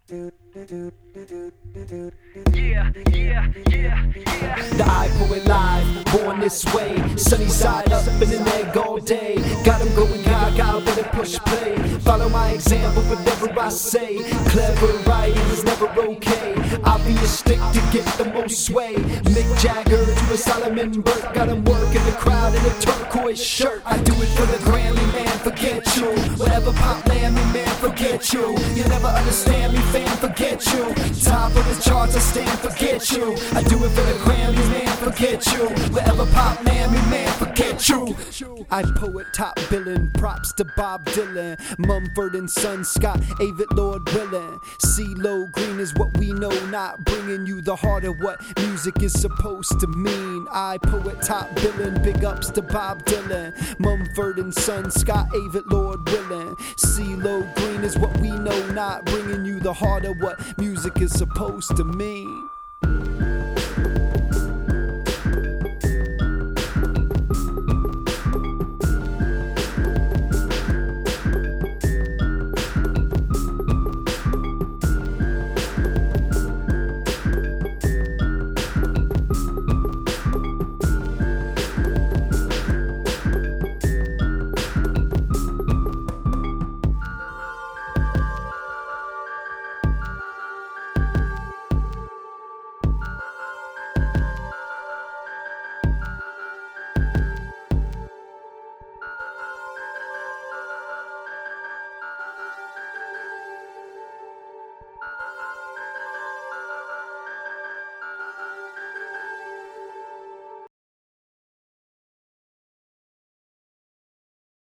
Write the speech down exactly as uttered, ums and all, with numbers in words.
Yeah, yeah, yeah, yeah. The I Poet Live, born this way. Sunny side up in an egg all day. Got 'em going gaga when I push play. Follow my example, whatever I say. Clever writing is never okay. I'll be a stick to get the most sway. Mick Jagger to a Solomon Burke. Got 'em working the crowd in a turquoise shirt. I do it for the Grammy, man, forget you. Whatever pop land me, man, forget you. You never understand me, fan, forget you. Top of the charts, I stand, forget you. I do it for the Grammy, man, forget you. Wherever pop man, me, man, forget you. I poet top billing, props to Bob Dylan, Mumford and Son, Scott, Avett, Lord Willin. CeeLo Green is what we know, not bringing you the heart of what music is supposed to mean. I poet top billing, big ups to Bob Dylan, Mumford and Son, Scott, Avett, Lord Willin. CeeLo Green is what we know, not bringing you the heart of what music is supposed to mean.